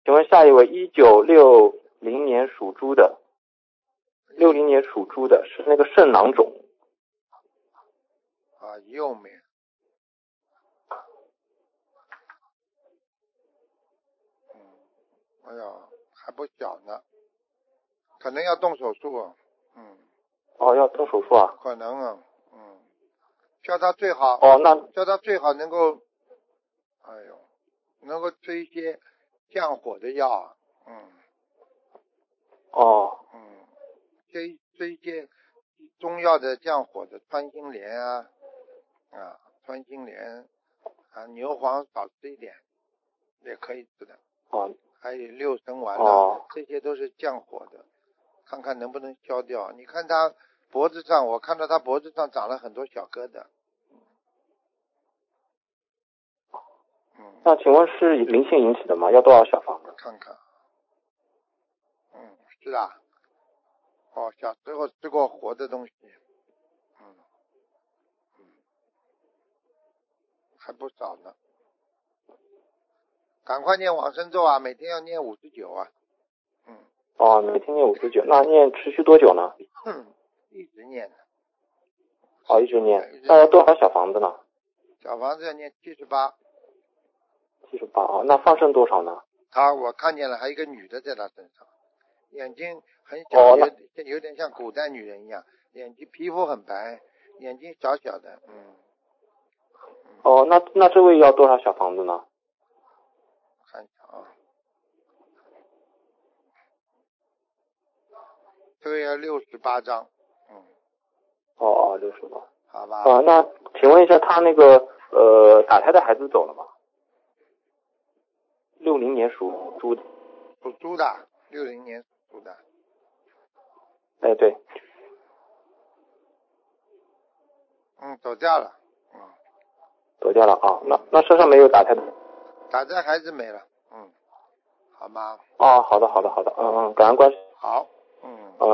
请问下一位1960年属猪的，60年属猪的是那个肾囊肿。 啊，右面。哎呀，还不小呢，可能要动手术啊。 哦，要动手术啊？ 可能啊。叫他最好。叫他最好能够，能够吃一些降火的药。吃一些中药的降火的，穿心莲穿心莲牛黄少吃一点也可以吃的。还有六神丸这些都是降火的，看看能不能消掉。你看他脖子上，我看到他脖子上长了很多小疙瘩。 那请问是灵性引起的吗？要多少小房子？ 看看。是啊。小时候吃过活的东西。还不少呢。赶快念往生咒啊，每天要念59啊。 每天念59，那念持续多久呢？ 一直念的。 一直念。那要多少小房子呢？ 小房子要念78。 78那放生多少呢？ 我看见了，还有一个女的在他身上，眼睛很小，有点像古代女人一样，眼睛皮肤很白，眼睛小小的。 那这位要多少小房子呢？ 看一下啊。这个要68张。 68。 好吧。 那请问一下，他那个打胎的孩子走了吗？60年属猪的。 属猪的，60年属猪的。 对。 走掉了。 走掉了啊。那身上没有打胎的。 打胎孩子没了。好吗？ 好的。感恩关心。 好。